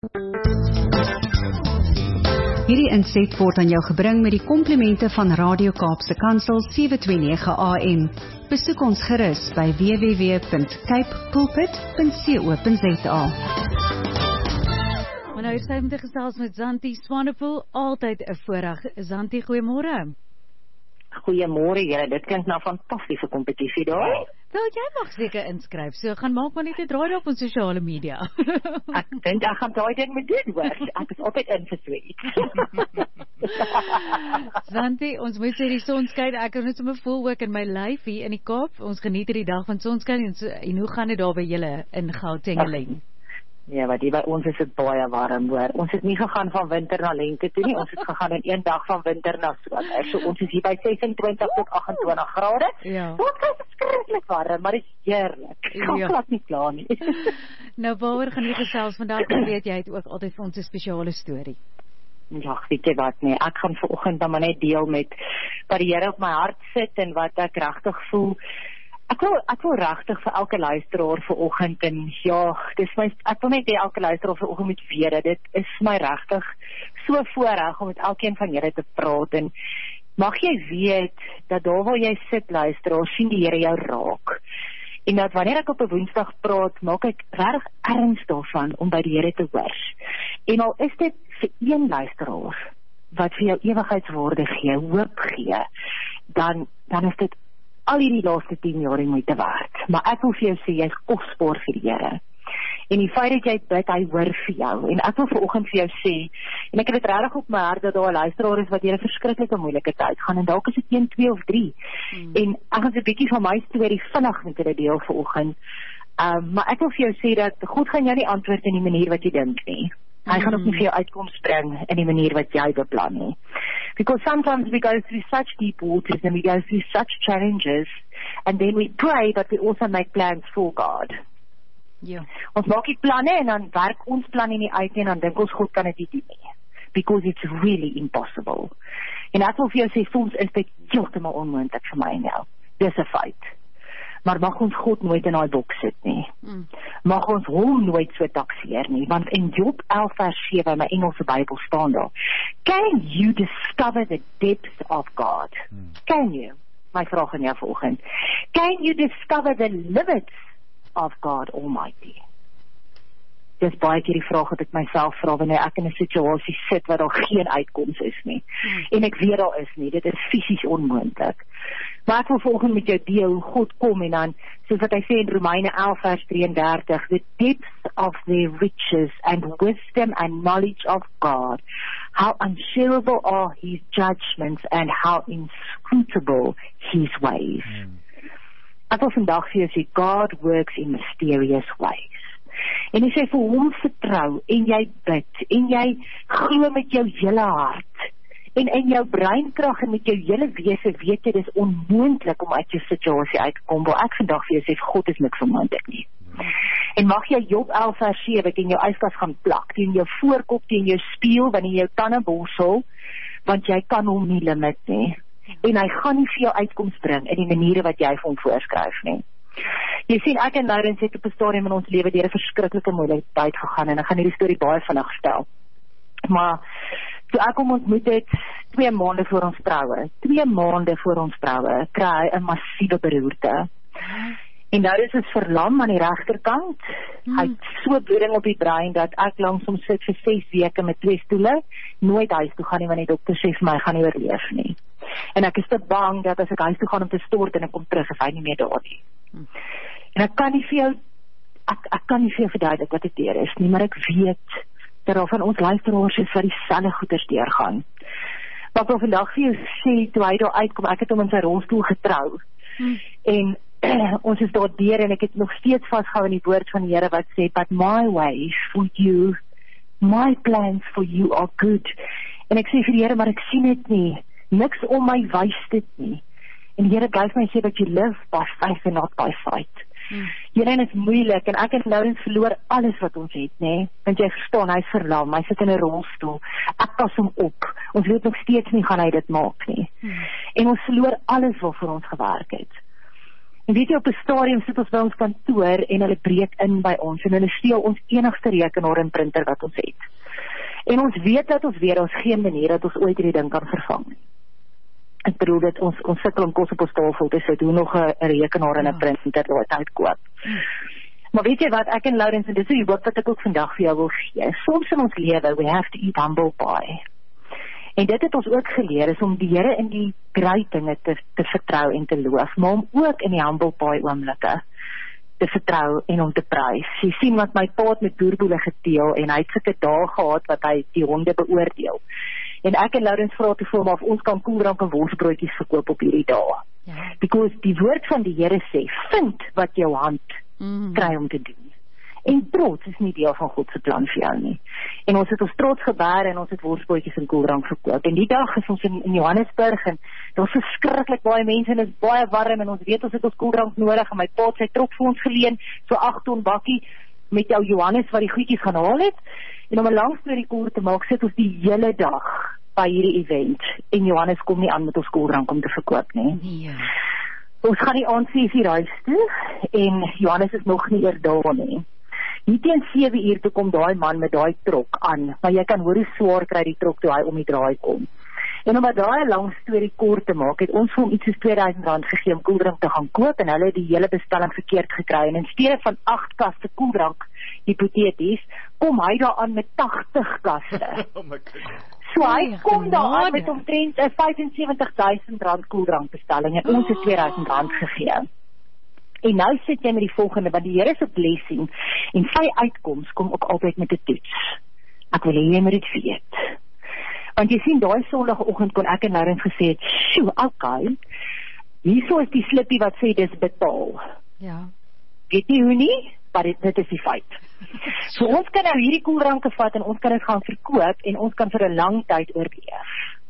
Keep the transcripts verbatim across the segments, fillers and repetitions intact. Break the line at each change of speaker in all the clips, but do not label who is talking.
Hierdie inset word aan jou gebring met die komplimente van Radio Kaapse Kansel sewe twee nege A M. Besoek ons gerus by w w w punt cape pulpit punt co punt za.
Maar nou is hy met die gesels met Zanti Swanepoel, altyd 'n voorreg. Zanti, goeiemôre.
Goeiemôre julle, dit klink nou 'n fantastiese kompetisie daar.
Wel, jy mag seker inskryf, so gaan maak maar net 'n draai op ons sosiale media.
Ek dink ek gaan daai ding met doen hoor. Ek is altyd in vir sweet.
Zanti, ons moet sê die son skyn, ek kan net sommer voel ook in my lyf hier in die Kaap. Ons geniet hierdie dag van sonskyn en, so, en hoe gaan dit daar by julle in Gauteng?
Ja, maar die by ons is dit baie warm hoor. Ons het nie gegaan van winter na lente toe nie, ons het gegaan in een dag van winter na somer. So ons is hier by ses en twintig tot agt en twintig grade.
Ja.
Dit is verskriklik warm, maar dit is heerlik. Ek kan
Ja.
glad nie kla nie.
Nou, waaroor gaan jy gesels vandag? Ek weet jy het ook altyd vir ons 'n spesiale storie.
Ja, weet jy wat nie, ek gaan vanoggend dan maar net deel met wat die Here op my hart sit en wat ek regtig voel. Ek wil, ek wil regtig vir elke luisteraar vanoggend en ja, dis my, ek wil net hê elke luisteraar vanoggend moet weet dat dit is my regtig so voorreg om met elkeen van julle te praat en mag jy weet dat daar waar jy sit luisteraar, sien die Here jou raak. En dat wanneer ek op 'n Woensdag praat, maak ek regtig erns daarvan om by die Here te hoor. En al is dit vir een luisteraar wat vir jou ewigheidswaarde gee, hoop gee, dan dan is dit al hierdie laaste tien jaar die moeite werd. Maar ek wil vir jou sê, jy is kosbaar vir die Here. En die feit dat jy bid, hy hoor vir jou. En ek wil vanoggend vir jou sê, en ek het dit regtig op my hart dat daar 'n luisteraar is wat deur 'n verskriklike moeilike tyd gaan, en dalk is dit een, twee of drie. Hmm. En ek gaan 'n bietjie van my storie vinnig met julle deel vanoggend. Um, maar ek wil vir jou sê dat God gaan jou nie antwoord in die manier wat jy dink nie. Hy gaan ook nie vir jou uitkoms bring in die manier wat jy beplan nie. Because sometimes we go through such deep waters and we go through such challenges and then we pray but we also make plans for God.
Ja.
Ons maak die planne en dan werk ons planne nie uit en dan dink ons God kan dit nie doen nie. Because it's really impossible. En ek wil vir jou sê, soms is dit heeltemal onmoontlik vir my en jou. Dis 'n feit. Maar mag ons God nooit in daai boks sit nie. Mm. Mag ons hom nooit so takseer nie, want in Job elf vers sewe, my Engelse Bybel staan daar. Can you discover the depths of God? Mm. Can you? My vraag aan jou vanoggend. Can you discover the limits of God Almighty? Dis baie keer die vraag wat ek myself vra wanneer ek in 'n situasie sit waar daar geen uitkoms is nie. Hmm. En ek weet daar is nie, dit is fisies onmoontlik. Maar ek wil volgens met jou deel hoe God kom en dan, soos wat hy sê in Romeine elf vers drie en dertig, the depths of their riches and wisdom and knowledge of God, how unshareable are his judgments and how inscrutable his ways. Hmm. Ek wil vandag vir jou sê, God works in mysterious ways. En as jy vir hom vertrou, en jy bid, en jy glo met jou hele hart, en in jou breinkrag en met jou hele wese weet jy, dis onmoontlik om uit jou situasie uit te kom, waar ek vandag vir jou sê, God is niks onmoontlik nie. En mag jy Job elf vers sewe in jou yskas gaan plak, teen jou voorkop, teen jou spieël, wanneer jy jou tande borsel, want jy kan hom nie limit nie. En hy gaan nie vir jou uitkoms bring in die maniere wat jy vir hom voorskryf nie. Jy sien, ek en Laurens het op 'n stadium in ons lewe deur 'n verskriklike moeilike tyd gegaan en ek gaan hierdie storie baie vinnig stel. Maar toe ek hom ontmoet het, twee maande voor ons troue, twee maande voor ons troue, kry hy 'n massiewe beroerte. En nou is ons verlam aan die regterkant. Hmm. Hy het so bloeding op die brein dat ek langs hom sit vir ses weke met twee stoele, nooit huis toe gaan nie, want die dokter sê vir my, hy gaan nie oorleef nie. En ek is te bang dat as ek huis toe gaan om te stort en ek kom terug, is hy nie meer daar nie. Hmm. En ek kan nie vir jou, ek, ek kan nie vir jou verduidelik wat dit deur is nie, maar ek weet dat al van ons luisteraars is wat dieselfde goeders deurgaan. Maar ek wil vandag vir jou sê, toe hy daar uitkom, ek het hom in sy rolstoel getrou. Hmm. En ons is daar deur en ek het nog steeds vasgehou in die woord van die Here wat sê, but my ways for you, my plans for you are good. En ek sê vir die Here, maar ek sien dit nie, niks om my wys dit nie. En die Here bly my sê dat you live by faith and not by sight. Hmm. Hierin is moeilik en ek en Laurens verloor alles wat ons het, nee. Want jy verstaan, hy is verlam, hy sit in 'n rolstoel. Ek pas hom op. Ons weet nog steeds nie gaan hy dit maak nie. Hmm. En ons verloor alles waarvoor ons gewerk het. En weet jy, op 'n stadium sit ons by ons kantoor en hulle breek in by ons en hulle steel ons enigste rekenaar en printer wat ons het. En ons weet dat ons weet, ons geen manier dat ons ooit hierdie ding kan vervang nie. Ek bedoel dat ons, ons sukkel om kos op ons tafel te sit, hoe nog 'n rekenaar en 'n printer daai tyd koop. Maar weet jy wat, ek en Laurens, en dis die woord wat ek ook vandag vir jou wil gee, soms in ons lewe, we have to eat humble pie. En dit het ons ook geleer, is om die Here in die great dinge te, te vertrou en te loof, maar om ook in die humble pie oomblikke te vertrou en om te prys. Jy sien wat my pa het met boerboele geteel, en hy het sulke dae gehad wat hy die honde beoordeel. En ek en Laurens vra toe vir hom of ons kan koeldrank en worsbroodjies verkoop op hierdie dae. Ja. Because die woord van die Here sê, vind wat jou hand mm. kry om te doen. En trots is nie deel van God se plan vir jou nie. En ons het ons trots gebaar en ons het worsbroodjies en koeldrank verkoop. En die dag is ons in, in Johannesburg en daar was verskriklik baie mense en dit is baie warm en ons weet ons het ons koeldrank nodig en my pa het sy trok vir ons geleen, so agt ton bakkie met jou Johannes wat die goedjies gaan haal het. En om 'n lang storie kort te maak, sit ons die hele dag by hierdie event en Johannes kom nie aan met ons koeldrank om te verkoop nie.
Nee.
Ons gaan die aand ses uur huis toe en Johannes is nog nie eers daar nie. Hier teen sewe uur toe kom daai man met daai trok aan, maar jy kan hoor hoe swaar kry die trok toe hy om die draai kom. En om daai 'n lang storie kort te maak, het ons vir hom iets soos twee duisend rand gegee om koeldrank te gaan koop en hulle het die hele bestelling verkeerd gekry. En in steede van agt kaste koeldrank, hipoteties, kom hy daar aan met tagtig kaste.
Oh my goodness.
So hy kom daar aan met omtrent 'n vyf en sewentig duisend rand koeldrank bestelling en ons het twee duisend rand gegee. En nou sit jy met die volgende, want die Here se blessing en sy uitkoms kom ook altyd met 'n toets. Ek wil hê jy moet dit weet. Want jy sien, daai Sondagoggend kon ek en Laurens gesê het, "Sjoe, okay. Hierso is die slippie wat sê dis betaal."
Ja.
Weet nie hoe nie, maar dit, dit is die feit. So ons kan nou hierdie koeldranke vat en ons kan dit gaan verkoop en ons kan vir 'n lang tyd oorleef.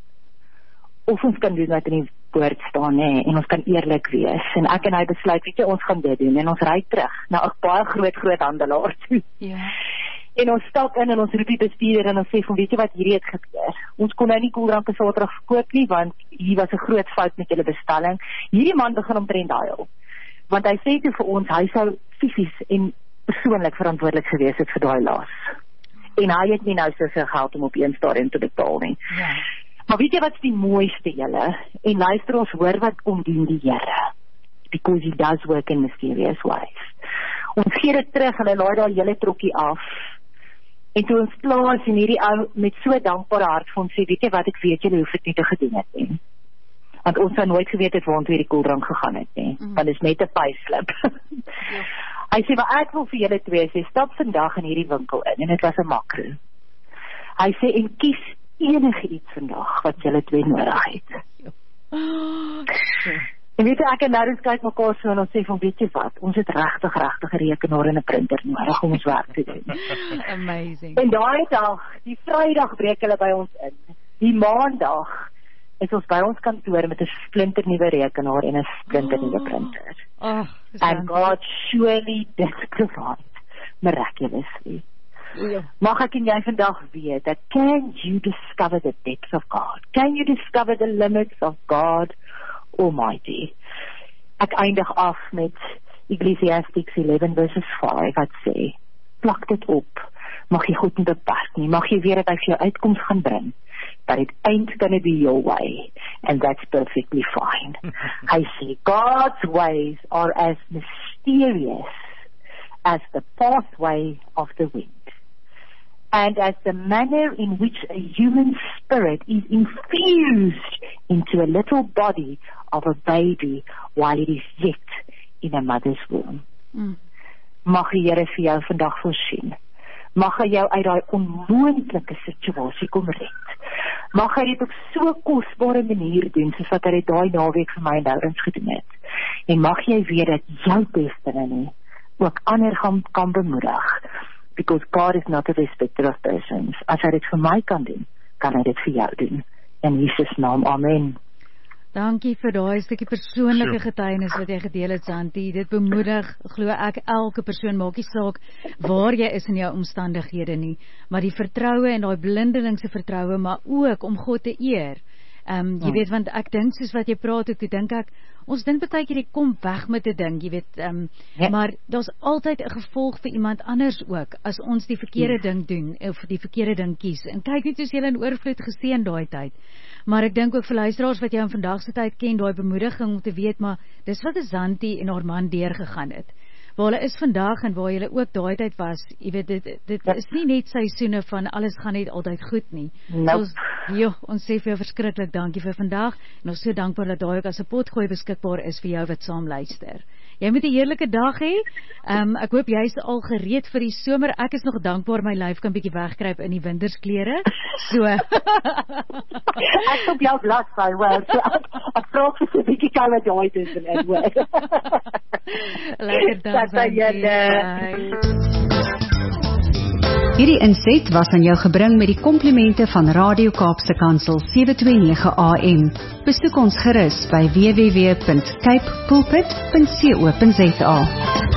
Of ons kan doen wat in die woord staan, nee, en ons kan eerlik wees. En ek en hy besluit, weet jy, ons gaan dit doen en ons ry terug na 'n baie groot groot handelaar toe.
Ja.
En ons stap in en ons roep die bestuurder en ons sê van, weet jy wat, hierdie het gebeur. Ons kon nou nie koeldranke Saterdag verkoop nie, want hier was 'n groot fout met julle bestelling. Hierdie man begin omtrent huil. Want hy sê toe vir ons, hy sou fisies en persoonlik verantwoordelik gewees het vir daai las. En hy het nie nou soveel geld om op een stadium te betaal nie.
Ja.
Maar weet jy wat is die mooiste julle? En luister, ons hoor wat kom doen die Here. Because he does work in mysterious ways. Ons gee dit terug en hy laai daai hele trokkie af. En toe ons klaar is en hierdie ou met so dankbare hart vir ons sê, weet jy wat, ek weet julle hoef dit nie te gedoen het nie. Want ons sou nooit geweet het waar ons hierdie koeldrank gegaan het nie. Mm. Want dit is net 'n payslip. Ja. Hy sê, maar ek wil vir julle twee sê, stap vandag in hierdie winkel in, en dit was 'n makro. Hy sê, en kies enige iets vandag wat julle twee nodig het.
Oh,
en weet jy, ek en Laurens kyk mekaar so en ons sê van, weet jy wat, ons het regtig regtig 'n rekenaar en 'n printer nodig om ons werk te doen.
Amazing.
En daai dag, die Vrydag breek hulle by ons in. Die Maandag is ons by ons kantoor met 'n splinternuwe rekenaar en 'n splinternuwe printer.
Oh,
and God surely did provide miraculously. Ja. Mag ek en jy vandag weet dat can you discover the depths of God? Can you discover the limits of God Almighty? Ek eindig af met Ecclesiastes eleven verses five wat sê, plak dit op, mag jy God nie beperk nie, mag jy weet dat hy vir jou uitkoms gaan bring, but it ain't gonna be your way, and that's perfectly fine. I see God's ways are as mysterious as the pathway of the wind, and as the manner in which a human spirit is infused into a little body of a baby while it is yet in a mother's womb. Mm. Mag die Here vir jou vandag voorsien. Mag hy jou uit daai onmoontlike situasie kom red. Mag hy dit op so 'n kosbare manier doen, soos wat hy dit daai naweek vir my en Laurens gedoen het. En mag jy weet dat jou destiny ook ander gaan kan bemoedig. Because God is not a respecter of persons. As hy dit vir my kan doen, kan hy dit vir jou doen. In Jesus naam, amen.
Dankie vir daai stukkie persoonlike getuienis wat jy gedeel het, Santi. Dit bemoedig, glo ek, elke persoon, maak nie saak waar jy is in jou omstandighede nie, maar die vertroue en daai blindelingse vertroue, maar ook om God te eer Um, jy weet, want ek dink soos wat jy praat, ek dink ek, ons dink baie keer jy kom weg met 'n ding, jy weet, um, ja. maar daar's altyd 'n gevolg vir iemand anders ook, as ons die verkeerde ja. ding doen, of die verkeerde ding kies, en kyk net soos jy in oorvloed gesê in daai tyd, maar ek dink ook vir luisteraars wat jou in vandag se tyd ken, daai bemoediging om te weet, maar dis wat Azanti en haar man deurgegaan het, waar hulle is vandag en waar julle ook daai tyd was, jy weet, dit, dit ja. is nie net seisoene van alles gaan net altyd goed nie.
Nope.
So ons, jo, ons sê vir jou verskriklik dankie vir vandag, en ons so dankbaar dat daai ook as 'n potgooi beskikbaar is vir jou wat saam luister. Jy moet 'n heerlike dag hê. Um, ek hoop jy's al gereed vir die somer. Ek is nog dankbaar my lyf kan bietjie wegkruip in die wintersklere. So.
Ek op jou bladsy, wel. So ek, ek vra vir so 'n bietjie koue daai tussenin, hoor.
Lekker dag.
Hierdie inset was aan jou gebring met die komplimente van Radio Kaapse Kansel sewe twee nege A M. Besoek ons gerus by w w w punt cape pulpit punt co punt za.